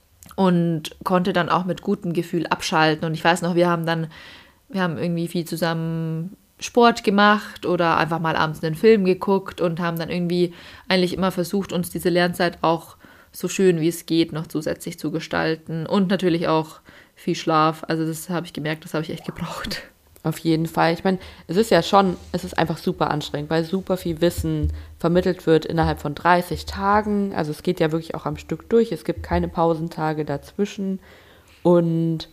A: und konnte dann auch mit gutem Gefühl abschalten. Und ich weiß noch, wir haben dann, wir haben irgendwie viel zusammen Sport gemacht oder einfach mal abends einen Film geguckt und haben dann irgendwie eigentlich immer versucht, uns diese Lernzeit auch so schön wie es geht noch zusätzlich zu gestalten und natürlich auch viel Schlaf. Also das habe ich gemerkt, das habe ich echt gebraucht.
B: Auf jeden Fall. Ich meine, es ist ja schon, es ist einfach super anstrengend, weil super viel Wissen vermittelt wird innerhalb von dreißig Tagen. Also es geht ja wirklich auch am Stück durch. Es gibt keine Pausentage dazwischen. Und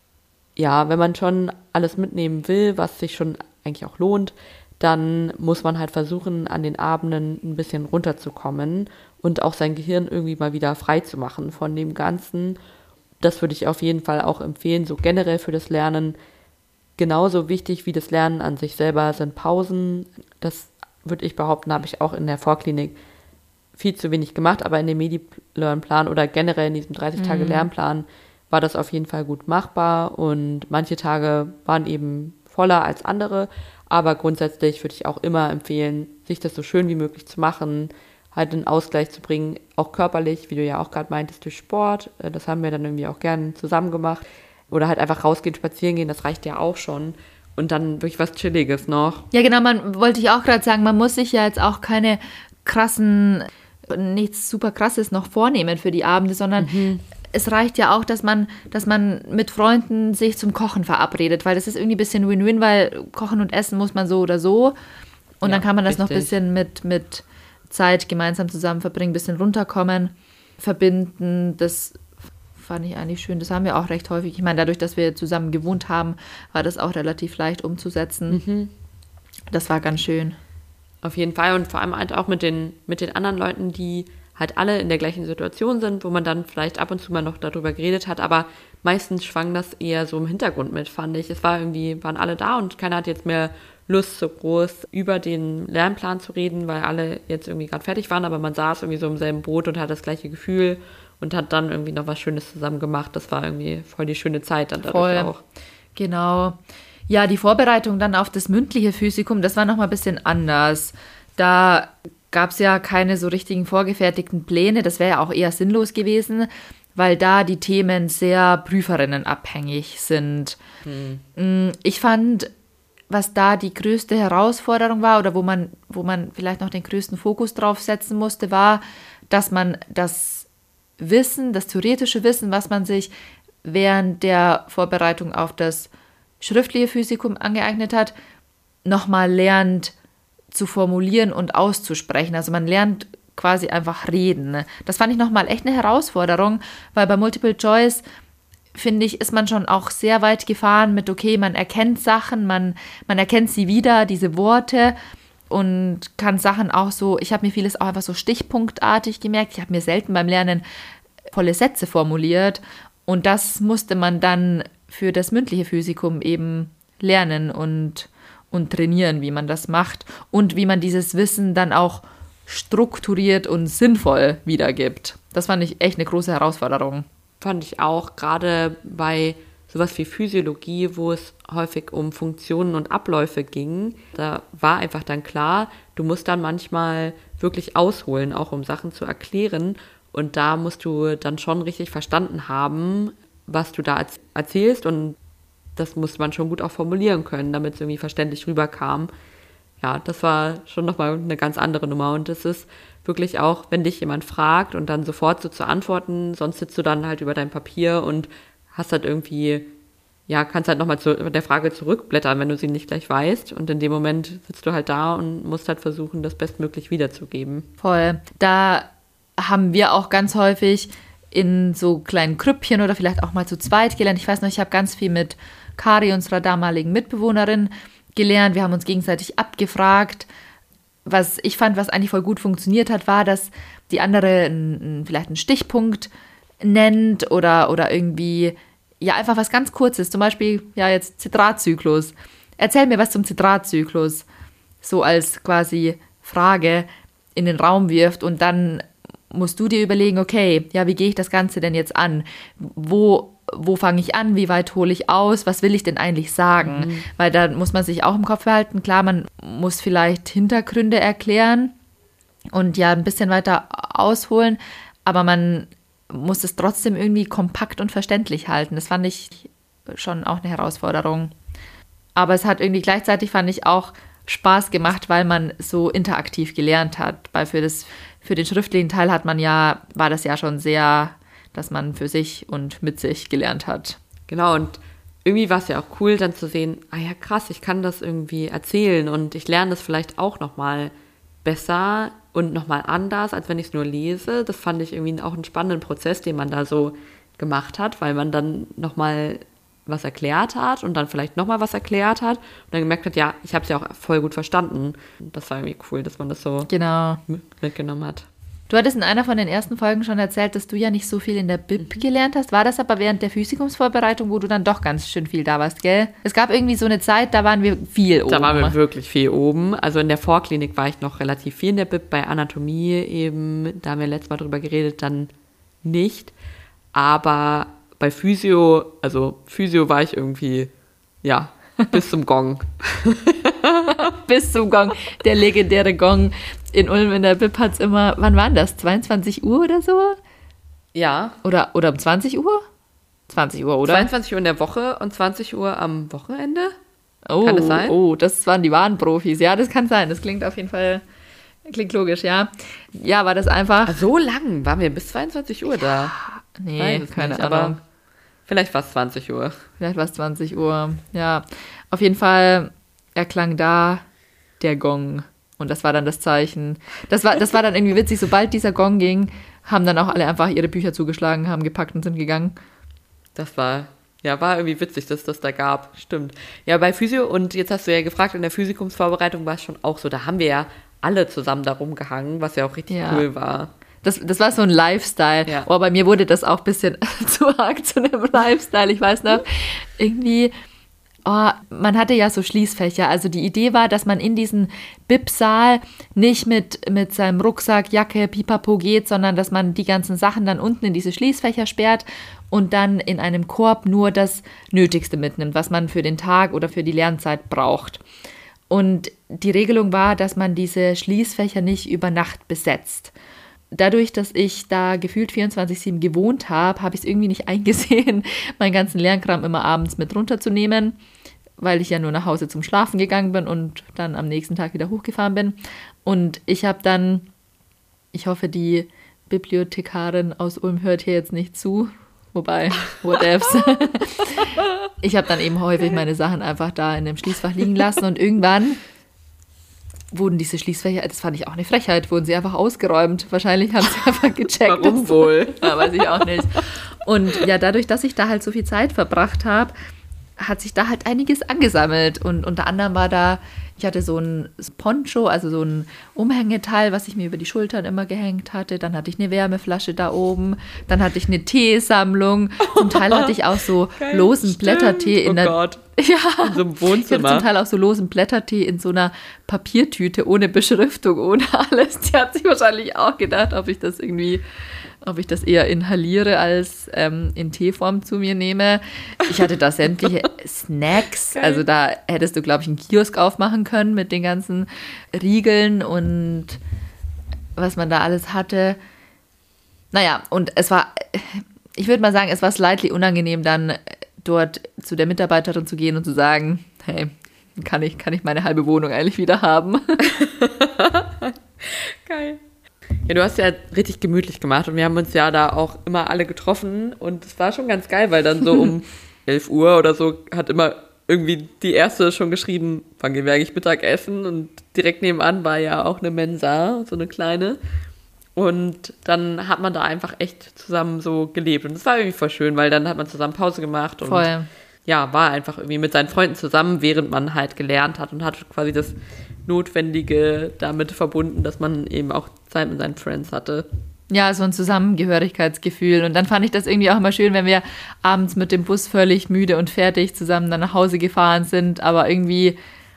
B: ja, wenn man schon alles mitnehmen will, was sich schon eigentlich auch lohnt, dann muss man halt versuchen, an den Abenden ein bisschen runterzukommen und auch sein Gehirn irgendwie mal wieder frei zu machen von dem Ganzen. Das würde ich auf jeden Fall auch empfehlen, so generell für das Lernen. Genauso wichtig wie das Lernen an sich selber sind Pausen. Das würde ich behaupten, habe ich auch in der Vorklinik viel zu wenig gemacht, aber in dem Medi-Learn-Plan oder generell in diesem dreißig-Tage-Lernplan war das auf jeden Fall gut machbar und manche Tage waren eben voller als andere, aber grundsätzlich würde ich auch immer empfehlen, sich das so schön wie möglich zu machen, halt einen Ausgleich zu bringen, auch körperlich, wie du ja auch gerade meintest, durch Sport. Das haben wir dann irgendwie auch gerne zusammen gemacht. Oder halt einfach rausgehen, spazieren gehen, das reicht ja auch schon. Und dann wirklich was Chilliges noch.
A: Ja, genau, man wollte ich auch gerade sagen, man muss sich ja jetzt auch keine krassen, nichts super krasses noch vornehmen für die Abende, sondern mhm. es reicht ja auch, dass man, dass man mit Freunden sich zum Kochen verabredet, weil das ist irgendwie ein bisschen Win-Win, weil Kochen und Essen muss man so oder so. Und ja, dann kann man das richtig. noch ein bisschen mit, mit Zeit gemeinsam zusammen verbringen, ein bisschen runterkommen, verbinden. Das fand ich eigentlich schön. Das haben wir auch recht häufig. Ich meine, dadurch, dass wir zusammen gewohnt haben, war das auch relativ leicht umzusetzen. Mhm. Das war ganz schön.
B: Auf jeden Fall und vor allem halt auch mit den, mit den anderen Leuten, die halt alle in der gleichen Situation sind, wo man dann vielleicht ab und zu mal noch darüber geredet hat, aber meistens schwang das eher so im Hintergrund mit, fand ich. Es war irgendwie, waren alle da und keiner hat jetzt mehr Lust so groß, über den Lernplan zu reden, weil alle jetzt irgendwie gerade fertig waren, aber man saß irgendwie so im selben Boot und hat das gleiche Gefühl und hat dann irgendwie noch was Schönes zusammen gemacht. Das war irgendwie voll die schöne Zeit dann dadurch
A: voll.
B: auch.
A: Genau. Ja, die Vorbereitung dann auf das mündliche Physikum, das war nochmal ein bisschen anders. Da gab es ja keine so richtigen vorgefertigten Pläne. Das wäre ja auch eher sinnlos gewesen, weil da die Themen sehr prüferinnenabhängig sind. Hm. Ich fand, was da die größte Herausforderung war oder wo man, wo man vielleicht noch den größten Fokus drauf setzen musste, war, dass man das Wissen, das theoretische Wissen, was man sich während der Vorbereitung auf das schriftliche Physikum angeeignet hat, nochmal lernt zu formulieren und auszusprechen. Also man lernt quasi einfach reden. Das fand ich nochmal echt eine Herausforderung, weil bei Multiple Choice, finde ich, ist man schon auch sehr weit gefahren mit, okay, man erkennt Sachen, man, man erkennt sie wieder, diese Worte und kann Sachen auch so, ich habe mir vieles auch einfach so stichpunktartig gemerkt. Ich habe mir selten beim Lernen volle Sätze formuliert und das musste man dann für das mündliche Physikum eben lernen und, und trainieren, wie man das macht und wie man dieses Wissen dann auch strukturiert und sinnvoll wiedergibt. Das fand ich echt eine große Herausforderung.
B: Fand ich auch, gerade bei sowas wie Physiologie, wo es häufig um Funktionen und Abläufe ging. Da war einfach dann klar, du musst dann manchmal wirklich ausholen, auch um Sachen zu erklären. Und da musst du dann schon richtig verstanden haben, was du da erzählst. Und das musste man schon gut auch formulieren können, damit es irgendwie verständlich rüberkam. Ja, das war schon nochmal eine ganz andere Nummer. Und es ist wirklich auch, wenn dich jemand fragt und dann sofort so zu antworten, sonst sitzt du dann halt über dein Papier und hast halt irgendwie, ja, kannst halt nochmal zu der Frage zurückblättern, wenn du sie nicht gleich weißt. Und in dem Moment sitzt du halt da und musst halt versuchen, das bestmöglich wiederzugeben.
A: Voll. Da haben wir auch ganz häufig in so kleinen Grüppchen oder vielleicht auch mal zu zweit gelernt. Ich weiß noch, ich habe ganz viel mit Kari, unserer damaligen Mitbewohnerin, gelernt. Wir haben uns gegenseitig abgefragt. Was ich fand, was eigentlich voll gut funktioniert hat, war, dass die andere n, vielleicht einen Stichpunkt nennt oder, oder irgendwie, ja, einfach was ganz Kurzes. Zum Beispiel, ja, jetzt Zitratzyklus. Erzähl mir was zum Zitratzyklus. So als quasi Frage in den Raum wirft und dann musst du dir überlegen, okay, ja, wie gehe ich das Ganze denn jetzt an? Wo Wo fange ich an? Wie weit hole ich aus? Was will ich denn eigentlich sagen? Mhm. Weil da muss man sich auch im Kopf behalten. Klar, man muss vielleicht Hintergründe erklären und ja ein bisschen weiter ausholen, aber man muss es trotzdem irgendwie kompakt und verständlich halten. Das fand ich schon auch eine Herausforderung. Aber es hat irgendwie gleichzeitig, fand ich, auch Spaß gemacht, weil man so interaktiv gelernt hat. Weil für, das, für den schriftlichen Teil hat man ja, war das ja schon sehr, dass man für sich und mit sich gelernt hat.
B: Genau, und irgendwie war es ja auch cool, dann zu sehen, ah ja krass, ich kann das irgendwie erzählen und ich lerne das vielleicht auch nochmal besser und nochmal anders, als wenn ich es nur lese. Das fand ich irgendwie auch einen spannenden Prozess, den man da so gemacht hat, weil man dann nochmal was erklärt hat und dann vielleicht nochmal was erklärt hat und dann gemerkt hat, ja, ich habe es ja auch voll gut verstanden. Das war irgendwie cool, dass man das so
A: genau.
B: mitgenommen hat.
A: Du hattest in einer von den ersten Folgen schon erzählt, dass du ja nicht so viel in der Bib gelernt hast. War das aber während der Physikumsvorbereitung, wo du dann doch ganz schön viel da warst, gell? Es gab irgendwie so eine Zeit, da waren wir viel oben.
B: Da waren wir wirklich viel oben. Also in der Vorklinik war ich noch relativ viel in der Bib, bei Anatomie eben, da haben wir letztes Mal drüber geredet, dann nicht. Aber bei Physio, also Physio war ich irgendwie, ja, bis zum Gong.
A: Bis zum Gong, der legendäre Gong. In Ulm in der Bib hat es immer, wann waren das? zweiundzwanzig Uhr oder so?
B: Ja.
A: Oder, oder um zwanzig Uhr? zwanzig Uhr, oder?
B: zweiundzwanzig Uhr in der Woche und zwanzig Uhr am Wochenende?
A: Oh,
B: kann das sein?
A: Oh, das waren die wahren Profis. Ja, das kann sein. Das klingt auf jeden Fall, klingt logisch, ja. Ja, war das einfach...
B: Ach, so lang waren wir bis zweiundzwanzig Uhr da?
A: Nee, keine
B: nicht,
A: Ahnung.
B: Aber vielleicht war es zwanzig Uhr.
A: Vielleicht war es zwanzig Uhr, ja. Auf jeden Fall erklang da der Gong. Und das war dann das Zeichen. Das war, das war dann irgendwie witzig. Sobald dieser Gong ging, haben dann auch alle einfach ihre Bücher zugeschlagen, haben gepackt und sind gegangen.
B: Das war, ja, war irgendwie witzig, dass das da gab. Stimmt. Ja, bei Physio, und jetzt hast du ja gefragt, in der Physikumsvorbereitung war es schon auch so. Da haben wir ja alle zusammen da rumgehangen, was ja auch richtig ja. cool war.
A: Das, das war so ein Lifestyle.
B: Ja.
A: Oh, bei mir wurde das auch ein bisschen zu arg zu einem Lifestyle. Ich weiß noch, irgendwie Oh, man hatte ja so Schließfächer. Also die Idee war, dass man in diesen B I P-Saal nicht mit, mit seinem Rucksack, Jacke, Pipapo geht, sondern dass man die ganzen Sachen dann unten in diese Schließfächer sperrt und dann in einem Korb nur das Nötigste mitnimmt, was man für den Tag oder für die Lernzeit braucht. Und die Regelung war, dass man diese Schließfächer nicht über Nacht besetzt. Dadurch, dass ich da gefühlt vierundzwanzig sieben gewohnt habe, habe ich es irgendwie nicht eingesehen, meinen ganzen Lernkram immer abends mit runterzunehmen, weil ich ja nur nach Hause zum Schlafen gegangen bin und dann am nächsten Tag wieder hochgefahren bin. Und ich habe dann, ich hoffe, die Bibliothekarin aus Ulm hört hier jetzt nicht zu, wobei, whatevs. Ich habe dann eben häufig meine Sachen einfach da in dem Schließfach liegen lassen und irgendwann wurden diese Schließfächer, das fand ich auch eine Frechheit, wurden sie einfach ausgeräumt. Wahrscheinlich haben sie einfach gecheckt.
B: Warum wohl?
A: Ja, weiß ich auch nicht. Und ja, dadurch, dass ich da halt so viel Zeit verbracht habe, hat sich da halt einiges angesammelt. Und unter anderem war da, ich hatte so ein Poncho, also so ein Umhängeteil, was ich mir über die Schultern immer gehängt hatte. Dann hatte ich eine Wärmeflasche da oben. Dann hatte ich eine Teesammlung. Zum Teil hatte ich auch so
B: Geil,
A: losen
B: stimmt.
A: Blättertee in
B: oh
A: der...
B: Gott.
A: Ja,
B: in so einem
A: ich hatte
B: Wohnzimmer.
A: zum Teil auch so losen Blättertee in so einer Papiertüte ohne Beschriftung, ohne alles. Die hat sich wahrscheinlich auch gedacht, ob ich das irgendwie, ob ich das eher inhaliere als ähm, in Teeform zu mir nehme. Ich hatte da sämtliche Snacks.
B: Geil.
A: Also da hättest du, glaube ich, einen Kiosk aufmachen können mit den ganzen Riegeln und was man da alles hatte. Naja, und es war, ich würde mal sagen, es war slightly unangenehm dann dort zu der Mitarbeiterin zu gehen und zu sagen, hey, kann ich, kann ich meine halbe Wohnung eigentlich wieder haben?
B: Geil. Ja, du hast ja richtig gemütlich gemacht und wir haben uns ja da auch immer alle getroffen und es war schon ganz geil, weil dann so um elf Uhr oder so hat immer irgendwie die Erste schon geschrieben, wann gehen wir eigentlich Mittagessen, und direkt nebenan war ja auch eine Mensa, so eine kleine. Und dann hat man da einfach echt zusammen so gelebt. Und das war irgendwie voll schön, weil dann hat man zusammen Pause gemacht und
A: Voll.
B: ja, war einfach irgendwie mit seinen Freunden zusammen, während man halt gelernt hat und hat quasi das Notwendige damit verbunden, dass man eben auch Zeit mit seinen Friends hatte.
A: Ja, so ein Zusammengehörigkeitsgefühl. Und dann fand ich das irgendwie auch immer schön, wenn wir abends mit dem Bus völlig müde und fertig zusammen dann nach Hause gefahren sind. Aber irgendwie,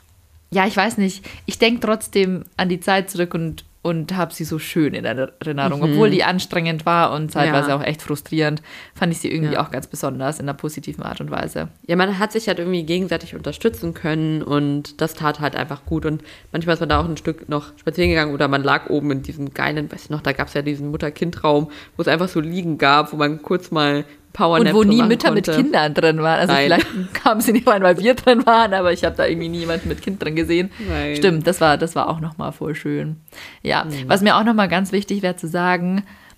A: ja, ich weiß nicht, ich denke trotzdem an die Zeit zurück und und habe sie so schön in Erinnerung. Mhm. Obwohl die anstrengend war und zeitweise ja. auch echt frustrierend, fand ich sie irgendwie ja. auch ganz besonders in einer positiven Art und Weise.
B: Ja, man hat sich halt irgendwie gegenseitig unterstützen können und das tat halt einfach gut. Und manchmal ist man da auch ein Stück noch spazieren gegangen oder man lag oben in diesem geilen, weiß ich noch, da gab es ja diesen Mutter-Kind-Raum, wo es einfach so Liegen gab, wo man kurz mal Powernap
A: und wo nie Mütter
B: konnte.
A: mit Kindern drin waren. Also
B: Nein.
A: vielleicht kamen sie nicht rein, weil wir drin waren, aber ich habe da irgendwie niemanden mit Kind drin gesehen.
B: Nein.
A: Stimmt, das war, das war auch nochmal voll schön. Ja, mhm. Was mir auch nochmal ganz wichtig wäre zu sagen,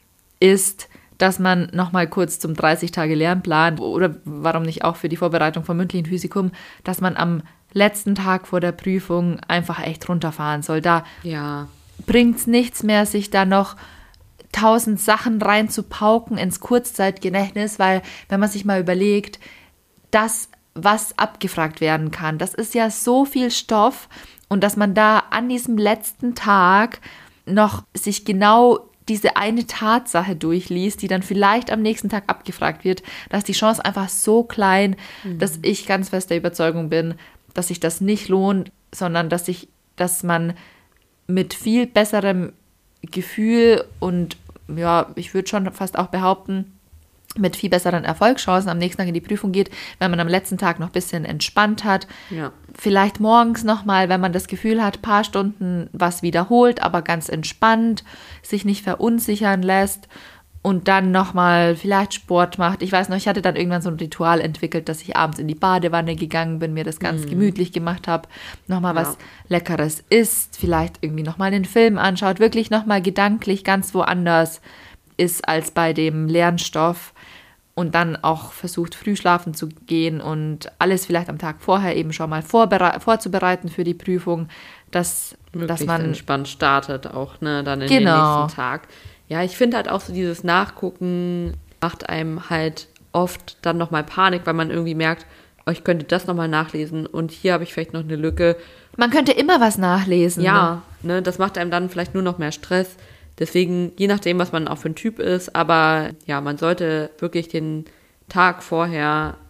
A: ist, dass man nochmal kurz zum dreißig-Tage-Lernplan oder warum nicht auch für die Vorbereitung vom mündlichen Physikum, dass man am letzten Tag vor der Prüfung einfach echt runterfahren soll. Da
B: ja.
A: bringt es nichts mehr, sich da noch tausend Sachen reinzupauken ins Kurzzeitgedächtnis, weil wenn man sich mal überlegt, das, was abgefragt werden kann, das ist ja so viel Stoff, und dass man da an diesem letzten Tag noch sich genau diese eine Tatsache durchliest, die dann vielleicht am nächsten Tag abgefragt wird, da ist die Chance einfach so klein, mhm. dass ich ganz fest der Überzeugung bin, dass sich das nicht lohnt, sondern dass sich, dass man mit viel besserem Gefühl und ja, ich würde schon fast auch behaupten, mit viel besseren Erfolgschancen am nächsten Tag in die Prüfung geht, wenn man am letzten Tag noch ein bisschen entspannt hat.
B: Ja.
A: Vielleicht morgens nochmal, wenn man das Gefühl hat, ein paar Stunden was wiederholt, aber ganz entspannt, sich nicht verunsichern lässt und dann nochmal vielleicht Sport macht. Ich weiß noch, ich hatte dann irgendwann so ein Ritual entwickelt, dass ich abends in die Badewanne gegangen bin, mir das ganz mm. gemütlich gemacht habe, nochmal ja. was Leckeres isst, vielleicht irgendwie nochmal einen Film anschaut, wirklich nochmal gedanklich ganz woanders ist als bei dem Lernstoff und dann auch versucht, früh schlafen zu gehen und alles vielleicht am Tag vorher eben schon mal vorbere- vorzubereiten für die Prüfung, dass, dass man
B: entspannt startet auch, ne, dann in
A: genau.
B: den nächsten Tag. Ja, ich finde halt auch so dieses Nachgucken macht einem halt oft dann nochmal Panik, weil man irgendwie merkt, oh, ich könnte das nochmal nachlesen und hier habe ich vielleicht noch eine Lücke.
A: Man könnte immer was nachlesen.
B: Ja, ne? Ne, das macht einem dann vielleicht nur noch mehr Stress. Deswegen, je nachdem, was man auch für ein Typ ist, aber ja, man sollte wirklich den Tag vorher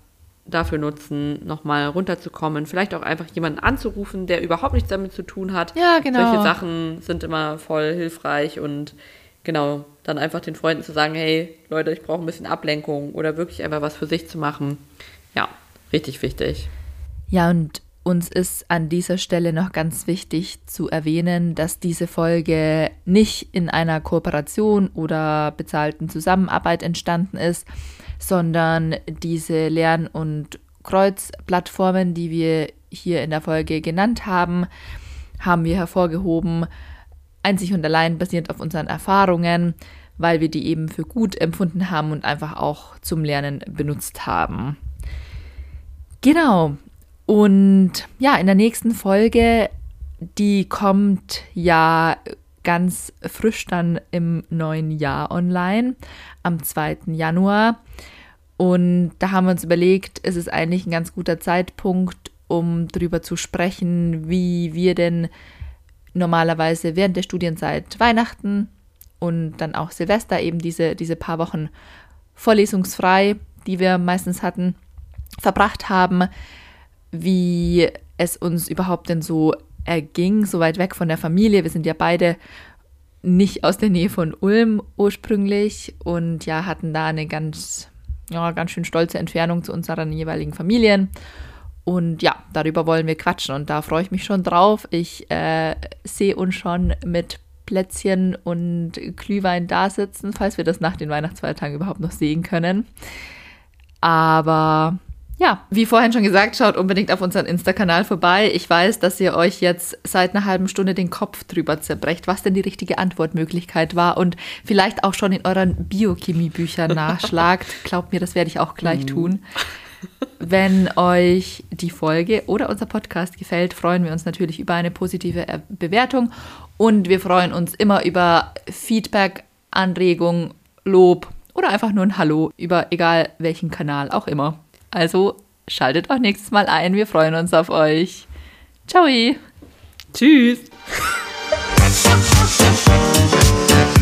B: dafür nutzen, nochmal runterzukommen. Vielleicht auch einfach jemanden anzurufen, der überhaupt nichts damit zu tun hat.
A: Ja, genau.
B: Solche Sachen sind immer voll hilfreich und genau, dann einfach den Freunden zu sagen, hey, Leute, ich brauche ein bisschen Ablenkung oder wirklich einfach was für sich zu machen. Ja, richtig wichtig.
A: Ja, und uns ist an dieser Stelle noch ganz wichtig zu erwähnen, dass diese Folge nicht in einer Kooperation oder bezahlten Zusammenarbeit entstanden ist, sondern diese Lern- und Kreuzplattformen, die wir hier in der Folge genannt haben, haben wir hervorgehoben, einzig und allein basierend auf unseren Erfahrungen, weil wir die eben für gut empfunden haben und einfach auch zum Lernen benutzt haben. Genau. Und ja, in der nächsten Folge, die kommt ja ganz frisch dann im neuen Jahr online, am zweiten Januar. Und da haben wir uns überlegt, es ist eigentlich ein ganz guter Zeitpunkt, um darüber zu sprechen, wie wir denn normalerweise während der Studienzeit Weihnachten und dann auch Silvester, eben diese, diese paar Wochen vorlesungsfrei, die wir meistens hatten, verbracht haben, wie es uns überhaupt denn so erging, so weit weg von der Familie. Wir sind ja beide nicht aus der Nähe von Ulm ursprünglich und ja, hatten da eine ganz, ja, ganz schön stolze Entfernung zu unseren jeweiligen Familien. Und ja, darüber wollen wir quatschen und da freue ich mich schon drauf. Ich äh, sehe uns schon mit Plätzchen und Glühwein da sitzen, falls wir das nach den Weihnachtsfeiertagen überhaupt noch sehen können. Aber ja, wie vorhin schon gesagt, schaut unbedingt auf unseren Insta-Kanal vorbei. Ich weiß, dass ihr euch jetzt seit einer halben Stunde den Kopf drüber zerbrecht, was denn die richtige Antwortmöglichkeit war und vielleicht auch schon in euren Biochemie-Büchern nachschlagt. Glaubt mir, das werde ich auch gleich tun. Wenn euch die Folge oder unser Podcast gefällt, freuen wir uns natürlich über eine positive Bewertung und wir freuen uns immer über Feedback, Anregung, Lob oder einfach nur ein Hallo über egal welchen Kanal auch immer. Also schaltet auch nächstes Mal ein. Wir freuen uns auf euch. Ciao.
B: Tschüss.